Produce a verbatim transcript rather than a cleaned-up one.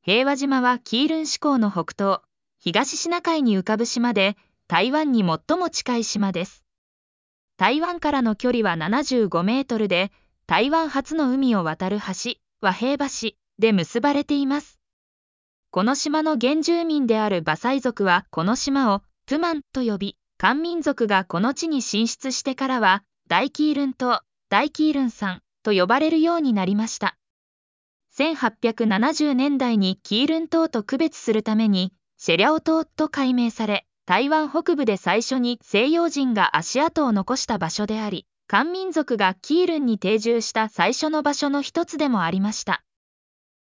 平和島はキールン志向の北東、東シナ海に浮かぶ島で、台湾に最も近い島です。台湾からの距離はななじゅうごメートルで、台湾初の海を渡る橋、和平橋で結ばれています。この島の原住民である馬賽族はこの島をトゥマンと呼び、漢民族がこの地に進出してからは、大キールン島、大キールン山と呼ばれるようになりました。せんはっぴゃくななじゅうねんだいにキールン島と区別するために、シェリャオ島と改名され、台湾北部で最初に西洋人が足跡を残した場所であり、漢民族がキールンに定住した最初の場所の一つでもありました。